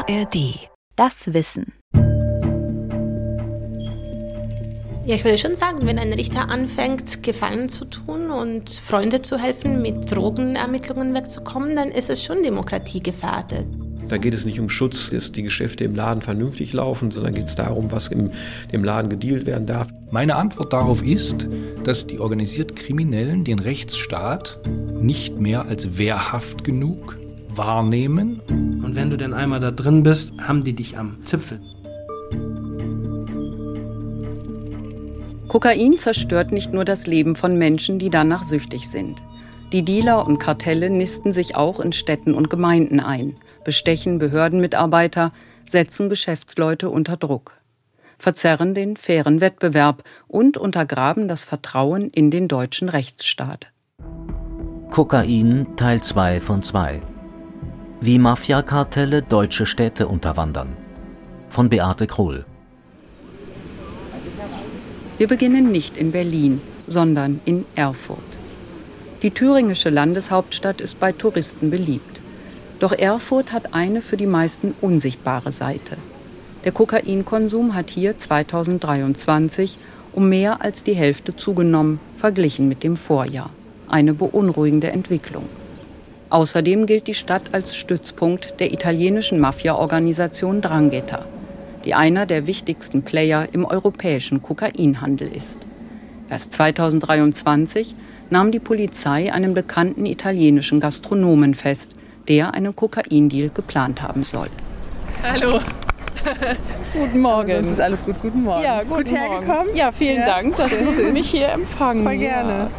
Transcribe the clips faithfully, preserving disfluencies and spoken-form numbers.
A R D. Das Wissen. Ja, ich würde schon sagen, wenn ein Richter anfängt, Gefallen zu tun und Freunde zu helfen, mit Drogenermittlungen wegzukommen, dann ist es schon demokratiegefährdet. Da geht es nicht um Schutz, dass die Geschäfte im Laden vernünftig laufen, sondern geht es darum, was im dem Laden gedealt werden darf. Meine Antwort darauf ist, dass die organisierten Kriminellen den Rechtsstaat nicht mehr als wehrhaft genug wahrnehmen. Und wenn du dann einmal da drin bist, haben die dich am Zipfel. Kokain zerstört nicht nur das Leben von Menschen, die danach süchtig sind. Die Dealer und Kartelle nisten sich auch in Städten und Gemeinden ein, bestechen Behördenmitarbeiter, setzen Geschäftsleute unter Druck, verzerren den fairen Wettbewerb und untergraben das Vertrauen in den deutschen Rechtsstaat. Kokain Teil zwei von zwei. Wie Mafia-Kartelle deutsche Städte unterwandern. Von Beate Krohl. Wir beginnen nicht in Berlin, sondern in Erfurt. Die thüringische Landeshauptstadt ist bei Touristen beliebt. Doch Erfurt hat eine für die meisten unsichtbare Seite. Der Kokainkonsum hat hier zweitausenddreiundzwanzig um mehr als die Hälfte zugenommen, verglichen mit dem Vorjahr. Eine beunruhigende Entwicklung. Außerdem gilt die Stadt als Stützpunkt der italienischen Mafia-Organisation Drangheta, die einer der wichtigsten Player im europäischen Kokainhandel ist. Erst zweitausenddreiundzwanzig nahm die Polizei einen bekannten italienischen Gastronomen fest, der einen Kokaindeal geplant haben soll. Hallo. Guten Morgen. Also, ist alles gut. Guten Morgen. Ja, guten gut hergekommen. Morgen. Ja, vielen ja. Dank, dass Sie mich hier empfangen. Voll gerne. Ja.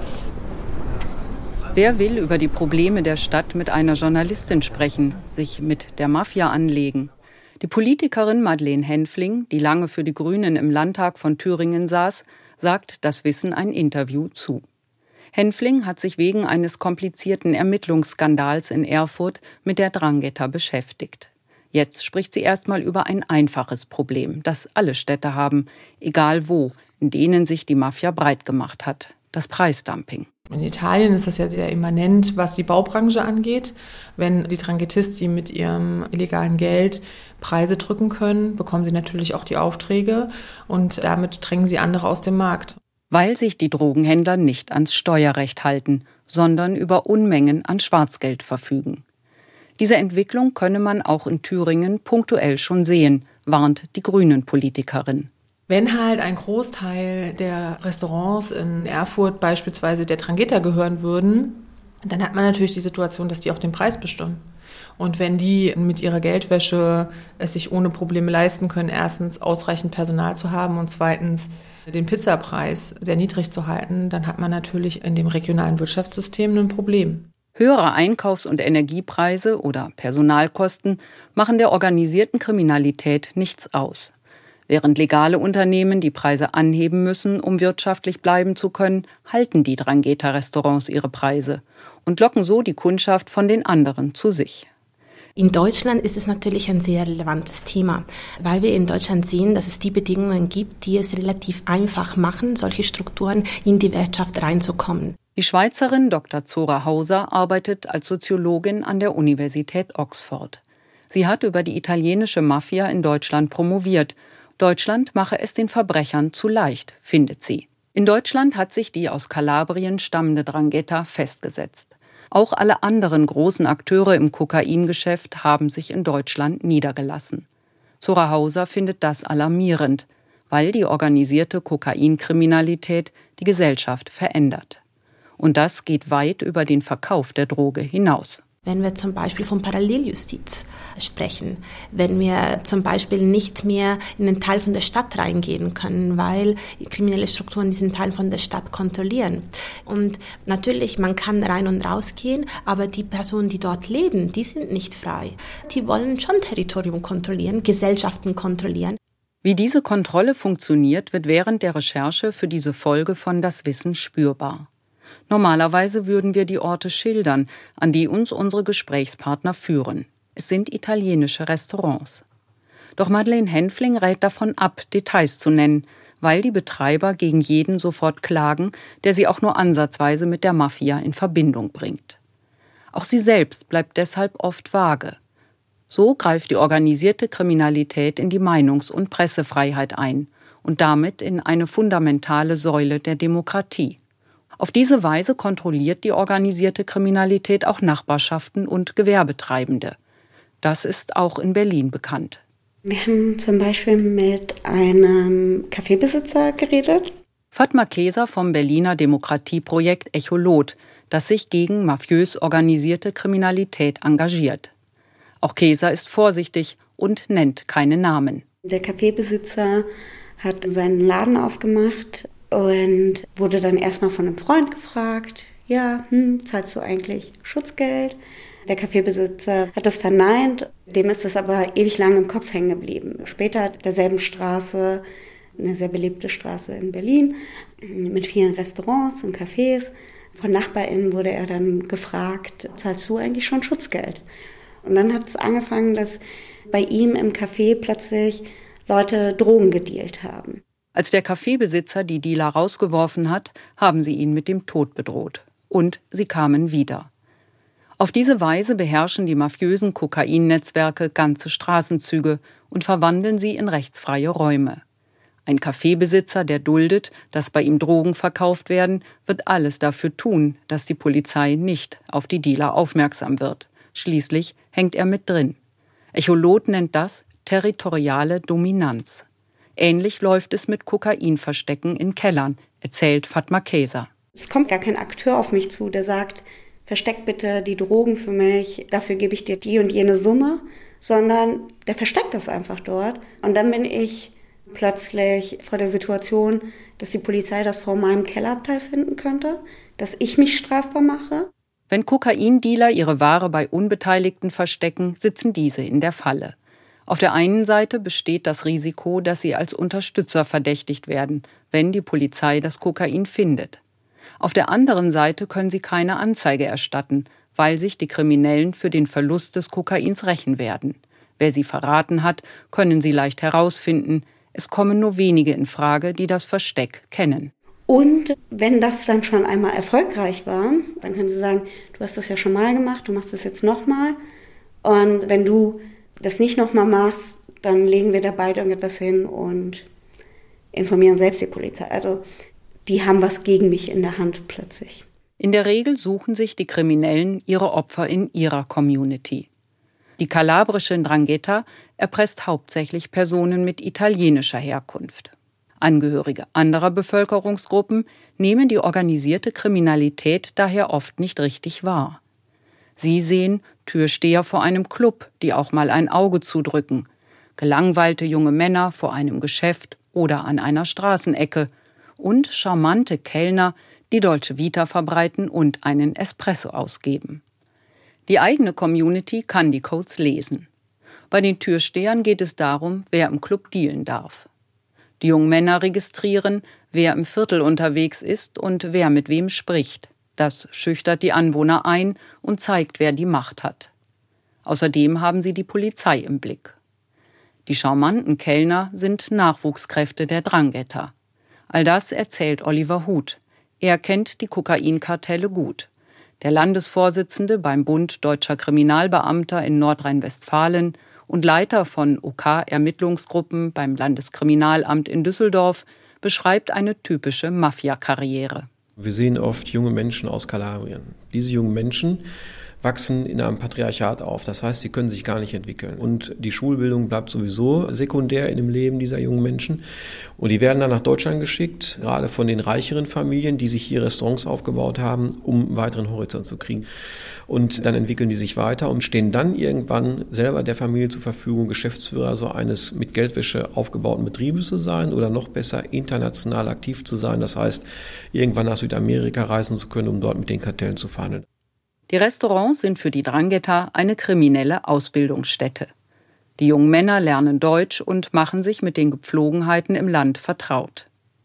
Wer will über die Probleme der Stadt mit einer Journalistin sprechen, sich mit der Mafia anlegen? Die Politikerin Madeleine Henfling, die lange für die Grünen im Landtag von Thüringen saß, sagt das Wissen ein Interview zu. Henfling hat sich wegen eines komplizierten Ermittlungsskandals in Erfurt mit der Drangheta beschäftigt. Jetzt spricht sie erstmal über ein einfaches Problem, das alle Städte haben, egal wo, in denen sich die Mafia breit gemacht hat: das Preisdumping. In Italien ist das ja sehr immanent, was die Baubranche angeht. Wenn die Dranghettisti mit ihrem illegalen Geld Preise drücken können, bekommen sie natürlich auch die Aufträge und damit drängen sie andere aus dem Markt. Weil sich die Drogenhändler nicht ans Steuerrecht halten, sondern über Unmengen an Schwarzgeld verfügen. Diese Entwicklung könne man auch in Thüringen punktuell schon sehen, warnt die Grünen-Politikerin. Wenn halt ein Großteil der Restaurants in Erfurt beispielsweise der Drangheta gehören würden, dann hat man natürlich die Situation, dass die auch den Preis bestimmen. Und wenn die mit ihrer Geldwäsche es sich ohne Probleme leisten können, erstens ausreichend Personal zu haben und zweitens den Pizzapreis sehr niedrig zu halten, dann hat man natürlich in dem regionalen Wirtschaftssystem ein Problem. Höhere Einkaufs- und Energiepreise oder Personalkosten machen der organisierten Kriminalität nichts aus. Während legale Unternehmen die Preise anheben müssen, um wirtschaftlich bleiben zu können, halten die Drangheta-Restaurants ihre Preise und locken so die Kundschaft von den anderen zu sich. In Deutschland ist es natürlich ein sehr relevantes Thema, weil wir in Deutschland sehen, dass es die Bedingungen gibt, die es relativ einfach machen, solche Strukturen in die Wirtschaft reinzukommen. Die Schweizerin Doktor Zora Hauser arbeitet als Soziologin an der Universität Oxford. Sie hat über die italienische Mafia in Deutschland promoviert. Deutschland mache es den Verbrechern zu leicht, findet sie. In Deutschland hat sich die aus Kalabrien stammende Drangheta festgesetzt. Auch alle anderen großen Akteure im Kokaingeschäft haben sich in Deutschland niedergelassen. Zora Hauser findet das alarmierend, weil die organisierte Kokainkriminalität die Gesellschaft verändert. Und das geht weit über den Verkauf der Droge hinaus. Wenn wir zum Beispiel von Paralleljustiz sprechen, wenn wir zum Beispiel nicht mehr in einen Teil von der Stadt reingehen können, weil kriminelle Strukturen diesen Teil von der Stadt kontrollieren. Und natürlich, man kann rein und raus gehen, aber die Personen, die dort leben, die sind nicht frei. Die wollen schon Territorium kontrollieren, Gesellschaften kontrollieren. Wie diese Kontrolle funktioniert, wird während der Recherche für diese Folge von Das Wissen spürbar. Normalerweise würden wir die Orte schildern, an die uns unsere Gesprächspartner führen. Es sind italienische Restaurants. Doch Madeleine Henfling rät davon ab, Details zu nennen, weil die Betreiber gegen jeden sofort klagen, der sie auch nur ansatzweise mit der Mafia in Verbindung bringt. Auch sie selbst bleibt deshalb oft vage. So greift die organisierte Kriminalität in die Meinungs- und Pressefreiheit ein und damit in eine fundamentale Säule der Demokratie. Auf diese Weise kontrolliert die organisierte Kriminalität auch Nachbarschaften und Gewerbetreibende. Das ist auch in Berlin bekannt. Wir haben zum Beispiel mit einem Kaffeebesitzer geredet. Fatma Keser vom Berliner Demokratieprojekt Echolot, das sich gegen mafiös organisierte Kriminalität engagiert. Auch Keser ist vorsichtig und nennt keine Namen. Der Kaffeebesitzer hat seinen Laden aufgemacht und wurde dann erstmal von einem Freund gefragt, ja, hm, zahlst du eigentlich Schutzgeld? Der Kaffeebesitzer hat das verneint, dem ist das aber ewig lang im Kopf hängen geblieben. Später hat derselben Straße, eine sehr belebte Straße in Berlin, mit vielen Restaurants und Cafés, von NachbarInnen wurde er dann gefragt, zahlst du eigentlich schon Schutzgeld? Und dann hat es angefangen, dass bei ihm im Café plötzlich Leute Drogen gedealt haben. Als der Kaffeebesitzer die Dealer rausgeworfen hat, haben sie ihn mit dem Tod bedroht. Und sie kamen wieder. Auf diese Weise beherrschen die mafiösen Kokainnetzwerke ganze Straßenzüge und verwandeln sie in rechtsfreie Räume. Ein Kaffeebesitzer, der duldet, dass bei ihm Drogen verkauft werden, wird alles dafür tun, dass die Polizei nicht auf die Dealer aufmerksam wird. Schließlich hängt er mit drin. Echolot nennt das territoriale Dominanz. Ähnlich läuft es mit Kokainverstecken in Kellern, erzählt Fatma Keser. Es kommt gar kein Akteur auf mich zu, der sagt, versteck bitte die Drogen für mich, dafür gebe ich dir die und jene Summe, sondern der versteckt das einfach dort. Und dann bin ich plötzlich vor der Situation, dass die Polizei das vor meinem Kellerabteil finden könnte, dass ich mich strafbar mache. Wenn Kokaindealer ihre Ware bei Unbeteiligten verstecken, sitzen diese in der Falle. Auf der einen Seite besteht das Risiko, dass sie als Unterstützer verdächtigt werden, wenn die Polizei das Kokain findet. Auf der anderen Seite können sie keine Anzeige erstatten, weil sich die Kriminellen für den Verlust des Kokains rächen werden. Wer sie verraten hat, können sie leicht herausfinden. Es kommen nur wenige in Frage, die das Versteck kennen. Und wenn das dann schon einmal erfolgreich war, dann können sie sagen, du hast das ja schon mal gemacht, du machst das jetzt nochmal. Und wenn du das nicht nochmal machst, dann legen wir da beide irgendetwas hin und informieren selbst die Polizei. Also die haben was gegen mich in der Hand plötzlich. In der Regel suchen sich die Kriminellen ihre Opfer in ihrer Community. Die kalabrische Ndrangheta erpresst hauptsächlich Personen mit italienischer Herkunft. Angehörige anderer Bevölkerungsgruppen nehmen die organisierte Kriminalität daher oft nicht richtig wahr. Sie sehen Türsteher vor einem Club, die auch mal ein Auge zudrücken, gelangweilte junge Männer vor einem Geschäft oder an einer Straßenecke und charmante Kellner, die Dolce Vita verbreiten und einen Espresso ausgeben. Die eigene Community kann die Codes lesen. Bei den Türstehern geht es darum, wer im Club dealen darf. Die jungen Männer registrieren, wer im Viertel unterwegs ist und wer mit wem spricht. Das schüchtert die Anwohner ein und zeigt, wer die Macht hat. Außerdem haben sie die Polizei im Blick. Die charmanten Kellner sind Nachwuchskräfte der Ndrangheta. All das erzählt Oliver Huth. Er kennt die Kokainkartelle gut. Der Landesvorsitzende beim Bund Deutscher Kriminalbeamter in Nordrhein-Westfalen und Leiter von O K-Ermittlungsgruppen beim Landeskriminalamt in Düsseldorf beschreibt eine typische Mafia-Karriere. Wir sehen oft junge Menschen aus Kalabrien. Diese jungen Menschen wachsen in einem Patriarchat auf. Das heißt, sie können sich gar nicht entwickeln. Und die Schulbildung bleibt sowieso sekundär in dem Leben dieser jungen Menschen. Und die werden dann nach Deutschland geschickt, gerade von den reicheren Familien, die sich hier Restaurants aufgebaut haben, um einen weiteren Horizont zu kriegen. Und dann entwickeln die sich weiter und stehen dann irgendwann selber der Familie zur Verfügung, Geschäftsführer so eines mit Geldwäsche aufgebauten Betriebes zu sein oder noch besser international aktiv zu sein. Das heißt, irgendwann nach Südamerika reisen zu können, um dort mit den Kartellen zu verhandeln. Die Restaurants sind für die Ndrangheta eine kriminelle Ausbildungsstätte. Die jungen Männer lernen Deutsch und machen sich mit den Gepflogenheiten im Land vertraut.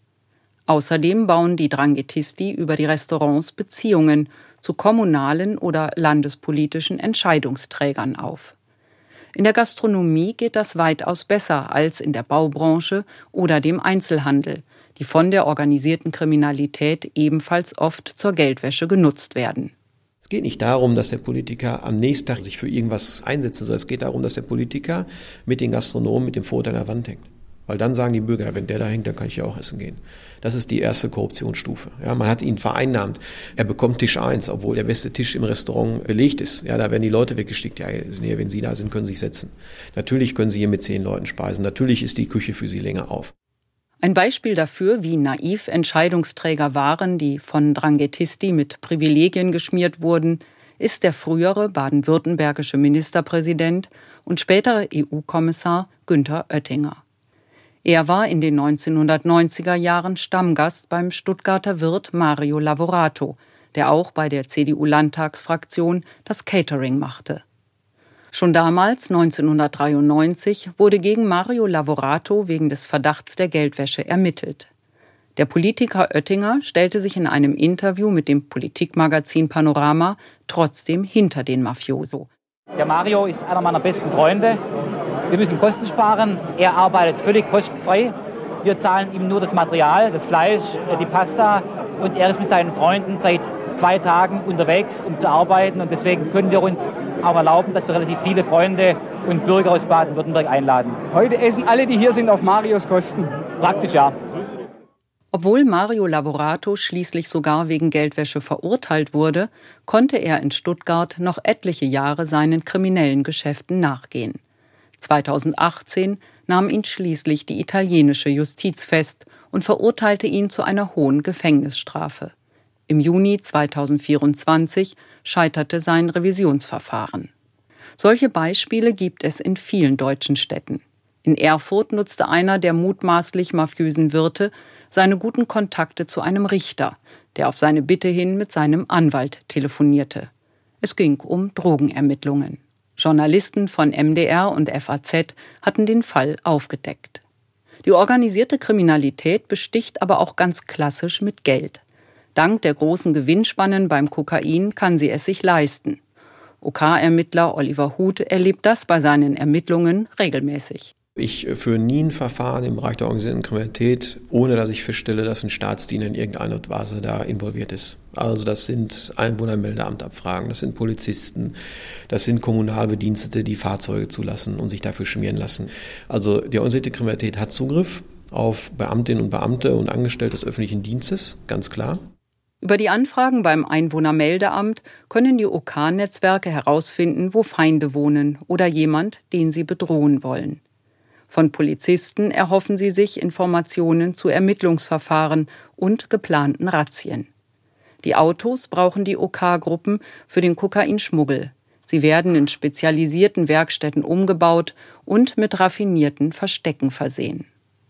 Außerdem bauen die Dranghetisti über die Restaurants Beziehungen zu kommunalen oder landespolitischen Entscheidungsträgern auf. In der Gastronomie geht das weitaus besser als in der Baubranche oder dem Einzelhandel, die von der organisierten Kriminalität ebenfalls oft zur Geldwäsche genutzt werden. Es geht nicht darum, dass der Politiker am nächsten Tag sich für irgendwas einsetzt, sondern es geht darum, dass der Politiker mit den Gastronomen mit dem Foto an der Wand hängt. Weil dann sagen die Bürger, wenn der da hängt, dann kann ich ja auch essen gehen. Das ist die erste Korruptionsstufe. Ja, man hat ihn vereinnahmt. Er bekommt Tisch eins, obwohl der beste Tisch im Restaurant belegt ist. Ja, da werden die Leute weggestickt. Ja, wenn Sie da sind, können Sie sich setzen. Natürlich können Sie hier mit zehn Leuten speisen. Natürlich ist die Küche für Sie länger auf. Ein Beispiel dafür, wie naiv Entscheidungsträger waren, die von Dranghetisti mit Privilegien geschmiert wurden, ist der frühere baden-württembergische Ministerpräsident und spätere E U-Kommissar Günther Oettinger. Er war in den neunzehnhundertneunziger Jahren Stammgast beim Stuttgarter Wirt Mario Lavorato, der auch bei der C D U-Landtagsfraktion das Catering machte. Schon damals, neunzehnhundertdreiundneunzig, wurde gegen Mario Lavorato wegen des Verdachts der Geldwäsche ermittelt. Der Politiker Oettinger stellte sich in einem Interview mit dem Politikmagazin Panorama trotzdem hinter den Mafioso. Der Mario ist einer meiner besten Freunde. Wir müssen Kosten sparen. Er arbeitet völlig kostenfrei. Wir zahlen ihm nur das Material, das Fleisch, die Pasta. Und er ist mit seinen Freunden seit zwei Tagen unterwegs, um zu arbeiten. Und deswegen können wir uns auch erlauben, dass wir relativ viele Freunde und Bürger aus Baden-Württemberg einladen. Heute essen alle, die hier sind, auf Marios Kosten. Praktisch, ja. Obwohl Mario Lavorato schließlich sogar wegen Geldwäsche verurteilt wurde, konnte er in Stuttgart noch etliche Jahre seinen kriminellen Geschäften nachgehen. zweitausendachtzehn nahm ihn schließlich die italienische Justiz fest und verurteilte ihn zu einer hohen Gefängnisstrafe. Im Juni zweitausendvierundzwanzig scheiterte sein Revisionsverfahren. Solche Beispiele gibt es in vielen deutschen Städten. In Erfurt nutzte einer der mutmaßlich mafiösen Wirte seine guten Kontakte zu einem Richter, der auf seine Bitte hin mit seinem Anwalt telefonierte. Es ging um Drogenermittlungen. Journalisten von M D R und F A Z hatten den Fall aufgedeckt. Die organisierte Kriminalität besticht aber auch ganz klassisch mit Geld. Dank der großen Gewinnspannen beim Kokain kann sie es sich leisten. OK-Ermittler Oliver Huth erlebt das bei seinen Ermittlungen regelmäßig. Ich führe nie ein Verfahren im Bereich der organisierten Kriminalität, ohne dass ich feststelle, dass ein Staatsdiener in irgendeiner Weise da involviert ist. Also das sind Einwohnermeldeamtabfragen, das sind Polizisten, das sind Kommunalbedienstete, die Fahrzeuge zulassen und sich dafür schmieren lassen. Also die organisierte Kriminalität hat Zugriff auf Beamtinnen und Beamte und Angestellte des öffentlichen Dienstes, ganz klar. Über die Anfragen beim Einwohnermeldeamt können die OK-Netzwerke herausfinden, wo Feinde wohnen oder jemand, den sie bedrohen wollen. Von Polizisten erhoffen sie sich Informationen zu Ermittlungsverfahren und geplanten Razzien. Die Autos brauchen die OK-Gruppen für den Kokainschmuggel. Sie werden in spezialisierten Werkstätten umgebaut und mit raffinierten Verstecken versehen.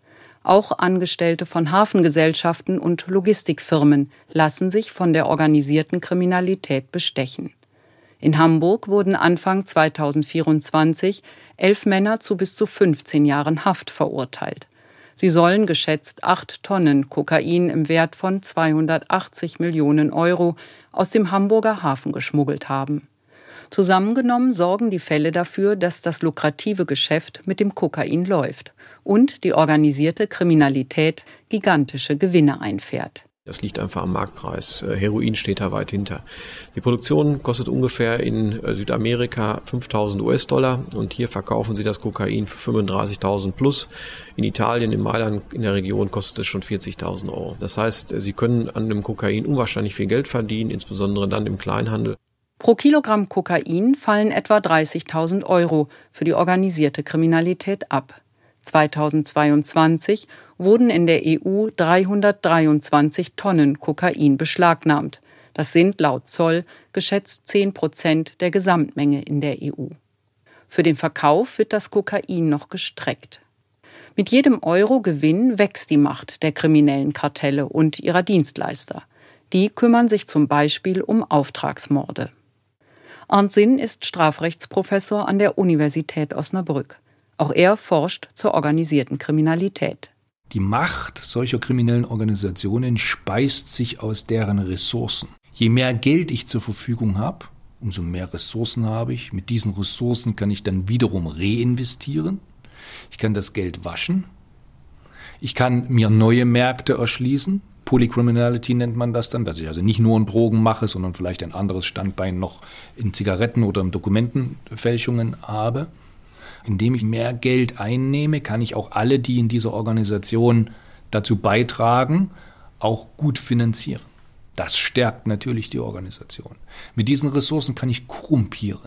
Auch Angestellte von Hafengesellschaften und Logistikfirmen lassen sich von der organisierten Kriminalität bestechen. In Hamburg wurden Anfang zweitausendvierundzwanzig elf Männer zu bis zu fünfzehn Jahren Haft verurteilt. Sie sollen geschätzt acht Tonnen Kokain im Wert von zweihundertachtzig Millionen Euro aus dem Hamburger Hafen geschmuggelt haben. Zusammengenommen sorgen die Fälle dafür, dass das lukrative Geschäft mit dem Kokain läuft und die organisierte Kriminalität gigantische Gewinne einfährt. Das liegt einfach am Marktpreis. Heroin steht da weit hinter. Die Produktion kostet ungefähr in Südamerika fünftausend US-Dollar und hier verkaufen sie das Kokain für fünfunddreißigtausend plus. In Italien, in Mailand, in der Region kostet es schon vierzigtausend Euro. Das heißt, sie können an dem Kokain unwahrscheinlich viel Geld verdienen, insbesondere dann im Kleinhandel. Pro Kilogramm Kokain fallen etwa dreißigtausend Euro für die organisierte Kriminalität ab. zweitausendzweiundzwanzig wurden in der E U dreihundertdreiundzwanzig Tonnen Kokain beschlagnahmt. Das sind laut Zoll geschätzt zehn Prozent der Gesamtmenge in der E U. Für den Verkauf wird das Kokain noch gestreckt. Mit jedem Euro Gewinn wächst die Macht der kriminellen Kartelle und ihrer Dienstleister. Die kümmern sich zum Beispiel um Auftragsmorde. Arndt Sinn ist Strafrechtsprofessor an der Universität Osnabrück. Auch er forscht zur organisierten Kriminalität. Die Macht solcher kriminellen Organisationen speist sich aus deren Ressourcen. Je mehr Geld ich zur Verfügung habe, umso mehr Ressourcen habe ich. Mit diesen Ressourcen kann ich dann wiederum reinvestieren. Ich kann das Geld waschen. Ich kann mir neue Märkte erschließen, Polycriminality nennt man das dann, dass ich also nicht nur in Drogen mache, sondern vielleicht ein anderes Standbein noch in Zigaretten oder in Dokumentenfälschungen habe. Indem ich mehr Geld einnehme, kann ich auch alle, die in dieser Organisation dazu beitragen, auch gut finanzieren. Das stärkt natürlich die Organisation. Mit diesen Ressourcen kann ich korrumpieren.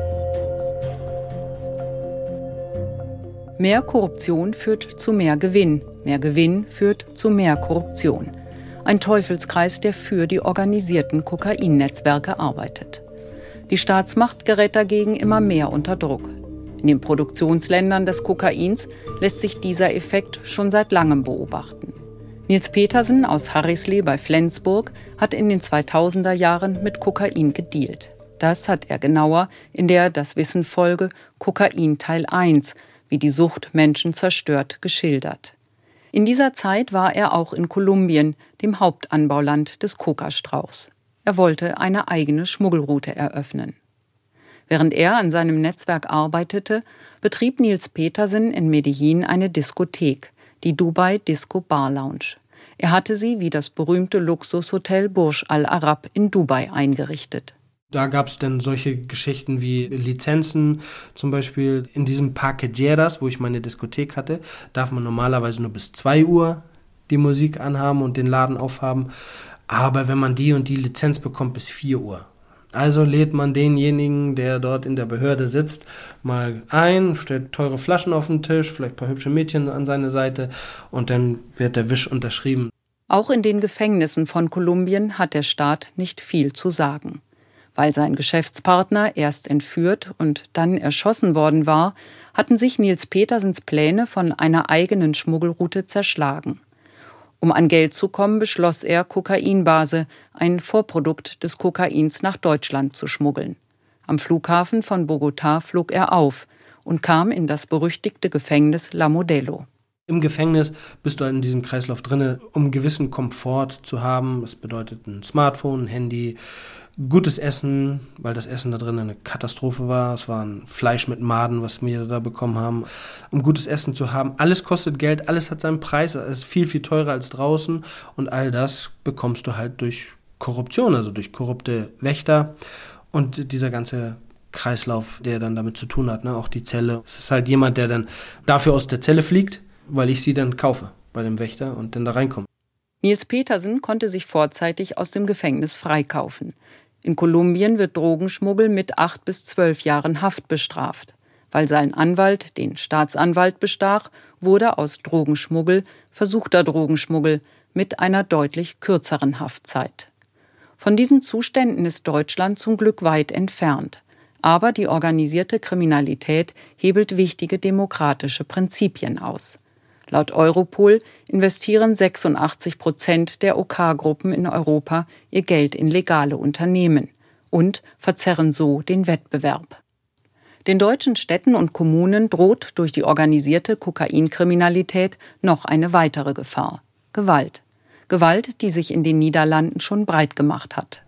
Mehr Korruption führt zu mehr Gewinn. Mehr Gewinn führt zu mehr Korruption. Ein Teufelskreis, der für die organisierten Kokainnetzwerke arbeitet. Die Staatsmacht gerät dagegen immer mehr unter Druck. In den Produktionsländern des Kokains lässt sich dieser Effekt schon seit langem beobachten. Nils Petersen aus Harrisley bei Flensburg hat in den zweitausender Jahren mit Kokain gedealt. Das hat er genauer in der Das Wissen Folge Kokain Teil eins, wie die Sucht Menschen zerstört, geschildert. In dieser Zeit war er auch in Kolumbien, dem Hauptanbauland des Kokastrauchs. Er wollte eine eigene Schmuggelroute eröffnen. Während er an seinem Netzwerk arbeitete, betrieb Nils Petersen in Medellin eine Diskothek, die Dubai Disco Bar Lounge. Er hatte sie wie das berühmte Luxushotel Burj Al Arab in Dubai eingerichtet. Da gab es dann solche Geschichten wie Lizenzen, zum Beispiel in diesem Parque Lleras, wo ich meine Diskothek hatte, darf man normalerweise nur bis zwei Uhr die Musik anhaben und den Laden aufhaben, aber wenn man die und die Lizenz bekommt, bis vier Uhr. Also lädt man denjenigen, der dort in der Behörde sitzt, mal ein, stellt teure Flaschen auf den Tisch, vielleicht ein paar hübsche Mädchen an seine Seite und dann wird der Wisch unterschrieben. Auch in den Gefängnissen von Kolumbien hat der Staat nicht viel zu sagen. Weil sein Geschäftspartner erst entführt und dann erschossen worden war, hatten sich Nils Petersens Pläne von einer eigenen Schmuggelroute zerschlagen. Um an Geld zu kommen, beschloss er, Kokainbase, ein Vorprodukt des Kokains, nach Deutschland zu schmuggeln. Am Flughafen von Bogotá flog er auf und kam in das berüchtigte Gefängnis La Modelo. Im Gefängnis bist du in diesem Kreislauf drin, um gewissen Komfort zu haben. Das bedeutet ein Smartphone, ein Handy, gutes Essen, weil das Essen da drin eine Katastrophe war. Es war ein Fleisch mit Maden, was wir da bekommen haben. Um gutes Essen zu haben, alles kostet Geld, alles hat seinen Preis, es ist viel, viel teurer als draußen. Und all das bekommst du halt durch Korruption, also durch korrupte Wächter und dieser ganze Kreislauf, der dann damit zu tun hat, ne? Auch die Zelle. Es ist halt jemand, der dann dafür aus der Zelle fliegt, weil ich sie dann kaufe bei dem Wächter und dann da reinkomme. Nils Petersen konnte sich vorzeitig aus dem Gefängnis freikaufen. In Kolumbien wird Drogenschmuggel mit acht bis zwölf Jahren Haft bestraft. Weil sein Anwalt den Staatsanwalt bestach, wurde aus Drogenschmuggel versuchter Drogenschmuggel mit einer deutlich kürzeren Haftzeit. Von diesen Zuständen ist Deutschland zum Glück weit entfernt. Aber die organisierte Kriminalität hebelt wichtige demokratische Prinzipien aus. Laut Europol investieren sechsundachtzig Prozent der OK-Gruppen in Europa ihr Geld in legale Unternehmen und verzerren so den Wettbewerb. Den deutschen Städten und Kommunen droht durch die organisierte Kokainkriminalität noch eine weitere Gefahr: Gewalt. Gewalt, die sich in den Niederlanden schon breit gemacht hat.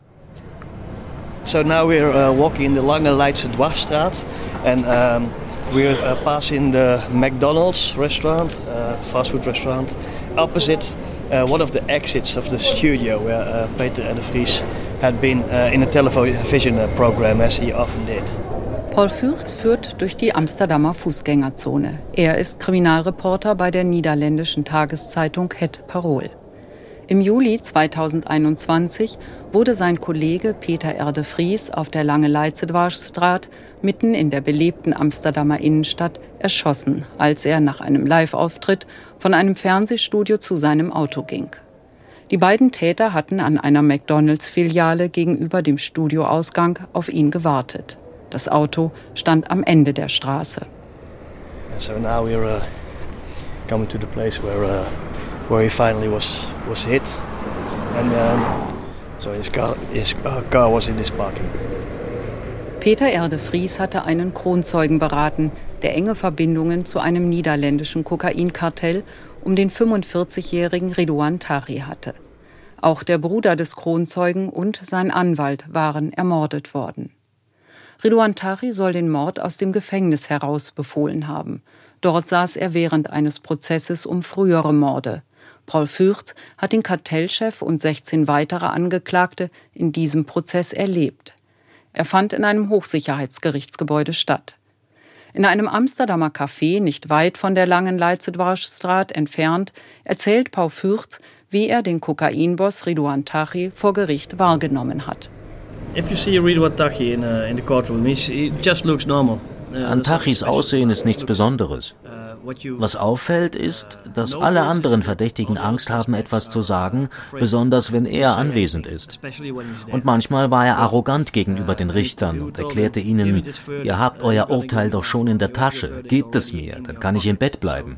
So now we're uh, walking in the Lange Leidse Dwarsstraat and um we're uh, passing the McDonald's restaurant, uh, fast food restaurant, opposite uh, one of the exits of the studio where uh, Peter R. de Vries had been uh, in a television program, as he often did. Paul Fürth führt durch die Amsterdamer Fußgängerzone. Er ist Kriminalreporter bei der niederländischen Tageszeitung Het Parool. Im Juli zweitausendeinundzwanzig wurde sein Kollege Peter R. de Vries auf der Lange Leidse Dwarsstraat mitten in der belebten Amsterdamer Innenstadt erschossen, als er nach einem Live-Auftritt von einem Fernsehstudio zu seinem Auto ging. Die beiden Täter hatten an einer McDonalds-Filiale gegenüber dem Studioausgang auf ihn gewartet. Das Auto stand am Ende der Straße. So now we're uh, coming to the place where uh where he finally was was hit, and um, so his car his uh, car was in this parking. Peter R. de Vries hatte einen Kronzeugen beraten, der enge Verbindungen zu einem niederländischen Kokainkartell um den fünfundvierzigjährigen Ridouan Taghi hatte. Auch der Bruder des Kronzeugen und sein Anwalt waren ermordet worden. Ridouan Taghi soll den Mord aus dem Gefängnis heraus befohlen haben. Dort saß er während eines Prozesses um frühere Morde. Paul Fürth hat den Kartellchef und sechzehn weitere Angeklagte in diesem Prozess erlebt. Er fand in einem Hochsicherheitsgerichtsgebäude statt. In einem Amsterdamer Café, nicht weit von der langen Leidse-Dwarsstraat entfernt, erzählt Paul Fürth, wie er den Kokainboss Ridouan Taghi vor Gericht wahrgenommen hat. If you see Ridouan Taghi in, uh, in the courtroom, he just looks normal. An Taghis Aussehen ist nichts Besonderes. Was auffällt, ist, dass alle anderen Verdächtigen Angst haben, etwas zu sagen, besonders wenn er anwesend ist. Und manchmal war er arrogant gegenüber den Richtern und erklärte ihnen, ihr habt euer Urteil doch schon in der Tasche, gebt es mir, dann kann ich im Bett bleiben.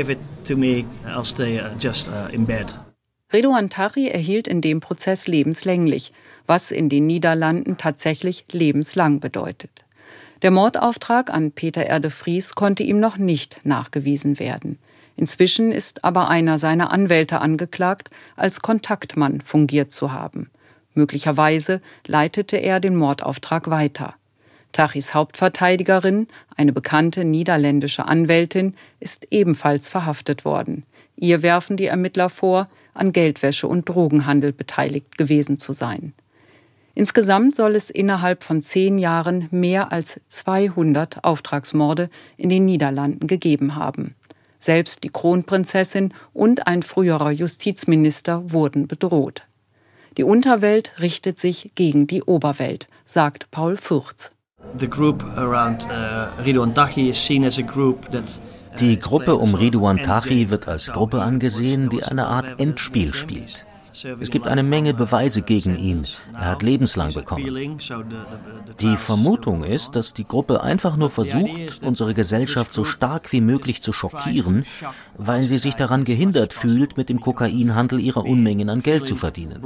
Ridouan Taghi erhielt in dem Prozess lebenslänglich, was in den Niederlanden tatsächlich lebenslang bedeutet. Der Mordauftrag an Peter R. de Vries konnte ihm noch nicht nachgewiesen werden. Inzwischen ist aber einer seiner Anwälte angeklagt, als Kontaktmann fungiert zu haben. Möglicherweise leitete er den Mordauftrag weiter. Taghis Hauptverteidigerin, eine bekannte niederländische Anwältin, ist ebenfalls verhaftet worden. Ihr werfen die Ermittler vor, an Geldwäsche und Drogenhandel beteiligt gewesen zu sein. Insgesamt soll es innerhalb von zehn Jahren mehr als zweihundert Auftragsmorde in den Niederlanden gegeben haben. Selbst die Kronprinzessin und ein früherer Justizminister wurden bedroht. Die Unterwelt richtet sich gegen die Oberwelt, sagt Paul Fürth. The group around uh, Ridouan Taghi is seen as a group that Die Gruppe um Ridouan Taghi wird als Gruppe angesehen, die eine Art Endspiel spielt. Es gibt eine Menge Beweise gegen ihn. Er hat lebenslang bekommen. Die Vermutung ist, dass die Gruppe einfach nur versucht, unsere Gesellschaft so stark wie möglich zu schockieren, weil sie sich daran gehindert fühlt, mit dem Kokainhandel ihre Unmengen an Geld zu verdienen.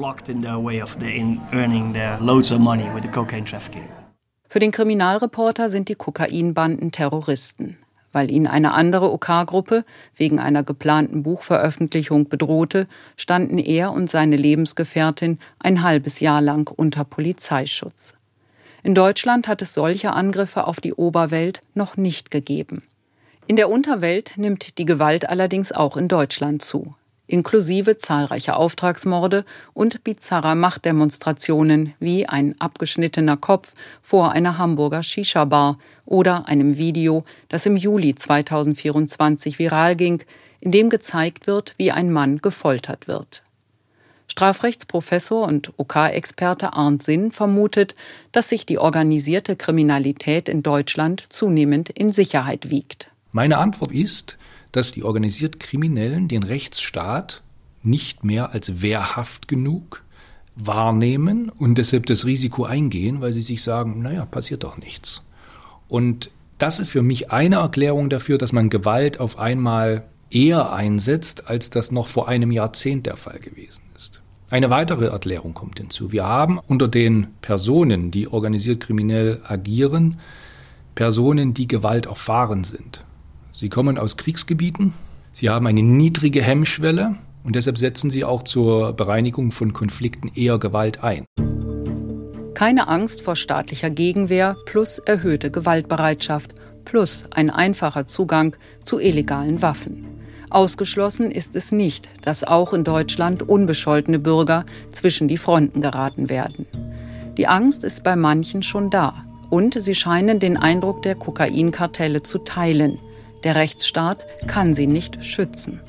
Für den Kriminalreporter sind die Kokainbanden Terroristen. Weil ihn eine andere OK-Gruppe wegen einer geplanten Buchveröffentlichung bedrohte, standen er und seine Lebensgefährtin ein halbes Jahr lang unter Polizeischutz. In Deutschland hat es solche Angriffe auf die Oberwelt noch nicht gegeben. In der Unterwelt nimmt die Gewalt allerdings auch in Deutschland zu, inklusive zahlreicher Auftragsmorde und bizarrer Machtdemonstrationen wie ein abgeschnittener Kopf vor einer Hamburger Shisha-Bar oder einem Video, das im Juli zweitausendvierundzwanzig viral ging, in dem gezeigt wird, wie ein Mann gefoltert wird. Strafrechtsprofessor und OK-Experte Arndt Sinn vermutet, dass sich die organisierte Kriminalität in Deutschland zunehmend in Sicherheit wiegt. Meine Antwort ist, dass die organisiert Kriminellen den Rechtsstaat nicht mehr als wehrhaft genug wahrnehmen und deshalb das Risiko eingehen, weil sie sich sagen, naja, passiert doch nichts. Und das ist für mich eine Erklärung dafür, dass man Gewalt auf einmal eher einsetzt, als das noch vor einem Jahrzehnt der Fall gewesen ist. Eine weitere Erklärung kommt hinzu. Wir haben unter den Personen, die organisiert kriminell agieren, Personen, die Gewalt erfahren sind. Sie kommen aus Kriegsgebieten, sie haben eine niedrige Hemmschwelle und deshalb setzen sie auch zur Bereinigung von Konflikten eher Gewalt ein. Keine Angst vor staatlicher Gegenwehr plus erhöhte Gewaltbereitschaft plus ein einfacher Zugang zu illegalen Waffen. Ausgeschlossen ist es nicht, dass auch in Deutschland unbescholtene Bürger zwischen die Fronten geraten werden. Die Angst ist bei manchen schon da und sie scheinen den Eindruck der Kokainkartelle zu teilen. Der Rechtsstaat kann sie nicht schützen.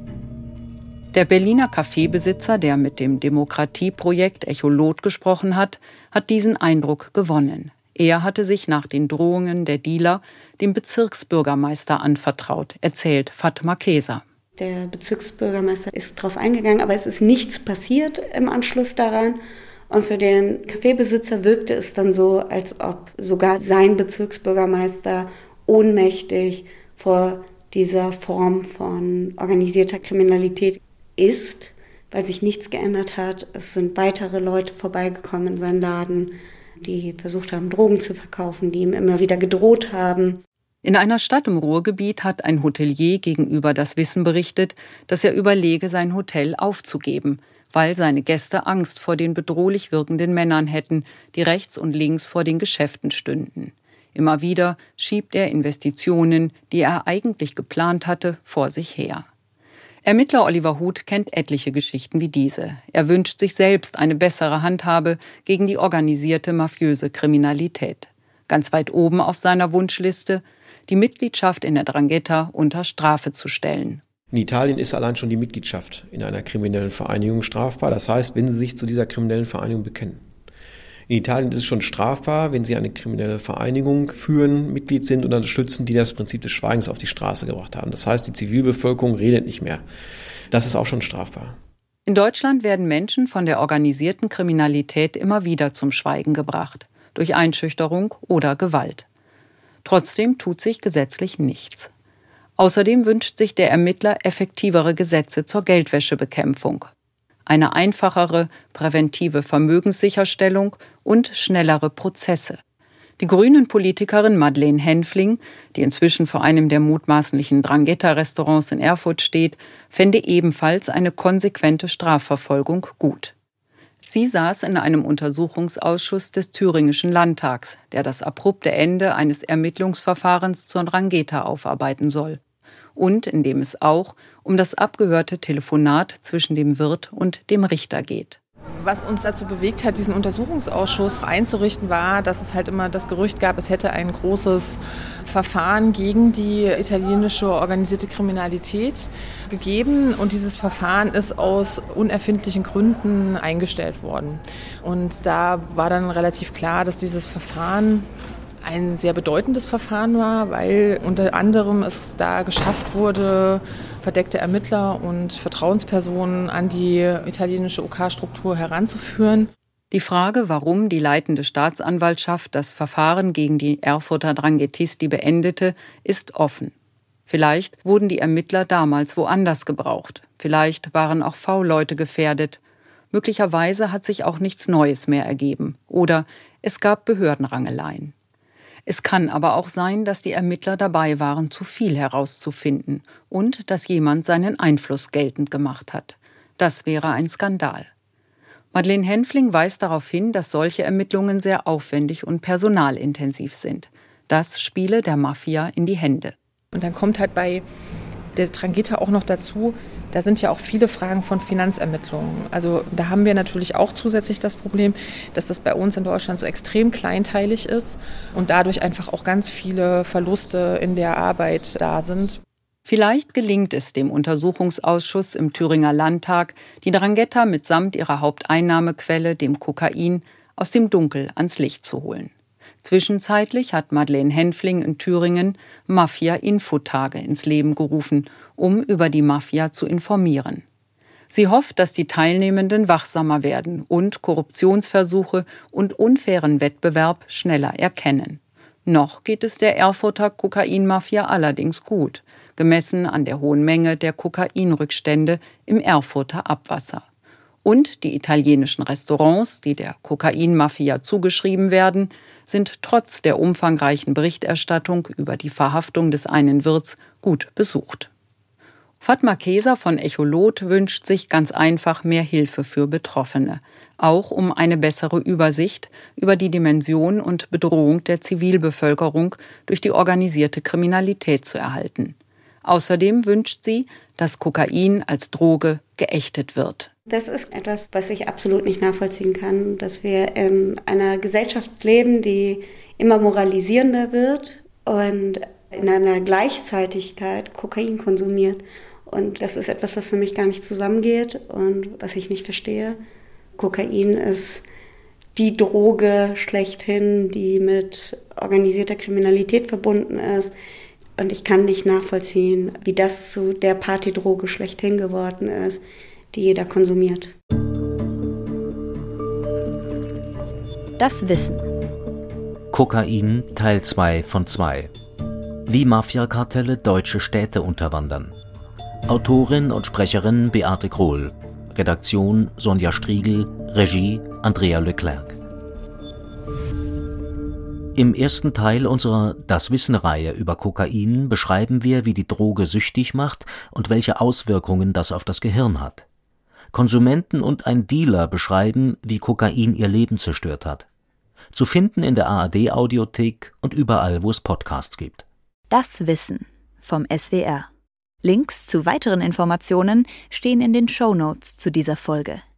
Der Berliner Kaffeebesitzer, der mit dem Demokratieprojekt Echolot gesprochen hat, hat diesen Eindruck gewonnen. Er hatte sich nach den Drohungen der Dealer dem Bezirksbürgermeister anvertraut, erzählt Fatma Keser. Der Bezirksbürgermeister ist darauf eingegangen, aber es ist nichts passiert im Anschluss daran. Und für den Kaffeebesitzer wirkte es dann so, als ob sogar sein Bezirksbürgermeister ohnmächtig vor dieser Form von organisierter Kriminalität ist, weil sich nichts geändert hat. Es sind weitere Leute vorbeigekommen in seinen Laden, die versucht haben, Drogen zu verkaufen, die ihm immer wieder gedroht haben. In einer Stadt im Ruhrgebiet hat ein Hotelier gegenüber das Wissen berichtet, dass er überlege, sein Hotel aufzugeben, weil seine Gäste Angst vor den bedrohlich wirkenden Männern hätten, die rechts und links vor den Geschäften stünden. Immer wieder schiebt er Investitionen, die er eigentlich geplant hatte, vor sich her. Ermittler Oliver Huth kennt etliche Geschichten wie diese. Er wünscht sich selbst eine bessere Handhabe gegen die organisierte mafiöse Kriminalität. Ganz weit oben auf seiner Wunschliste, die Mitgliedschaft in der Drangheta unter Strafe zu stellen. In Italien ist allein schon die Mitgliedschaft in einer kriminellen Vereinigung strafbar. Das heißt, wenn Sie sich zu dieser kriminellen Vereinigung bekennen. In Italien ist es schon strafbar, wenn Sie eine kriminelle Vereinigung führen, Mitglied sind und unterstützen, die das Prinzip des Schweigens auf die Straße gebracht haben. Das heißt, die Zivilbevölkerung redet nicht mehr. Das ist auch schon strafbar. In Deutschland werden Menschen von der organisierten Kriminalität immer wieder zum Schweigen gebracht, durch Einschüchterung oder Gewalt. Trotzdem tut sich gesetzlich nichts. Außerdem wünscht sich der Ermittler effektivere Gesetze zur Geldwäschebekämpfung, eine einfachere präventive Vermögenssicherstellung und schnellere Prozesse. Die Grünen-Politikerin Madeleine Hänfling, die inzwischen vor einem der mutmaßlichen Drangheta-Restaurants in Erfurt steht, fände ebenfalls eine konsequente Strafverfolgung gut. Sie saß in einem Untersuchungsausschuss des Thüringischen Landtags, der das abrupte Ende eines Ermittlungsverfahrens zur Drangheta aufarbeiten soll. Und in dem es auch um das abgehörte Telefonat zwischen dem Wirt und dem Richter geht. Was uns dazu bewegt hat, diesen Untersuchungsausschuss einzurichten, war, dass es halt immer das Gerücht gab, es hätte ein großes Verfahren gegen die italienische organisierte Kriminalität gegeben. Und dieses Verfahren ist aus unerfindlichen Gründen eingestellt worden. Und da war dann relativ klar, dass dieses Verfahren ein sehr bedeutendes Verfahren war, weil unter anderem es da geschafft wurde, verdeckte Ermittler und Vertrauenspersonen an die italienische OK-Struktur heranzuführen. Die Frage, warum die leitende Staatsanwaltschaft das Verfahren gegen die Erfurter Dranghetisti beendete, ist offen. Vielleicht wurden die Ermittler damals woanders gebraucht. Vielleicht waren auch V-Leute gefährdet. Möglicherweise hat sich auch nichts Neues mehr ergeben. Oder es gab Behördenrangeleien. Es kann aber auch sein, dass die Ermittler dabei waren, zu viel herauszufinden und dass jemand seinen Einfluss geltend gemacht hat. Das wäre ein Skandal. Madeleine Hänfling weist darauf hin, dass solche Ermittlungen sehr aufwendig und personalintensiv sind. Das spiele der Mafia in die Hände. Und dann kommt halt bei der Drangheta auch noch dazu, da sind ja auch viele Fragen von Finanzermittlungen. Also da haben wir natürlich auch zusätzlich das Problem, dass das bei uns in Deutschland so extrem kleinteilig ist und dadurch einfach auch ganz viele Verluste in der Arbeit da sind. Vielleicht gelingt es dem Untersuchungsausschuss im Thüringer Landtag, die Drangheta mitsamt ihrer Haupteinnahmequelle, dem Kokain, aus dem Dunkel ans Licht zu holen. Zwischenzeitlich hat Madeleine Hänfling in Thüringen Mafia-Infotage ins Leben gerufen, um über die Mafia zu informieren. Sie hofft, dass die Teilnehmenden wachsamer werden und Korruptionsversuche und unfairen Wettbewerb schneller erkennen. Noch geht es der Erfurter Kokainmafia allerdings gut, gemessen an der hohen Menge der Kokainrückstände im Erfurter Abwasser. Und die italienischen Restaurants, die der Kokainmafia zugeschrieben werden, sind trotz der umfangreichen Berichterstattung über die Verhaftung des einen Wirts gut besucht. Fatma Keser von Echolot wünscht sich ganz einfach mehr Hilfe für Betroffene, auch um eine bessere Übersicht über die Dimension und Bedrohung der Zivilbevölkerung durch die organisierte Kriminalität zu erhalten. Außerdem wünscht sie, dass Kokain als Droge geächtet wird. Das ist etwas, was ich absolut nicht nachvollziehen kann, dass wir in einer Gesellschaft leben, die immer moralisierender wird und in einer Gleichzeitigkeit Kokain konsumiert. Und das ist etwas, was für mich gar nicht zusammengeht und was ich nicht verstehe. Kokain ist die Droge schlechthin, die mit organisierter Kriminalität verbunden ist. Und ich kann nicht nachvollziehen, wie das zu der Partydroge schlechthin geworden ist, die jeder konsumiert. Das Wissen. Kokain Teil zwei von zwei. Wie Mafiakartelle deutsche Städte unterwandern. Autorin und Sprecherin Beate Krohl. Redaktion Sonja Striegel. Regie Andrea Leclerc. Im ersten Teil unserer Das-Wissen-Reihe über Kokain beschreiben wir, wie die Droge süchtig macht und welche Auswirkungen das auf das Gehirn hat. Konsumenten und ein Dealer beschreiben, wie Kokain ihr Leben zerstört hat. Zu finden in der A R D-Audiothek und überall, wo es Podcasts gibt. Das Wissen vom S W R. Links zu weiteren Informationen stehen in den Shownotes zu dieser Folge.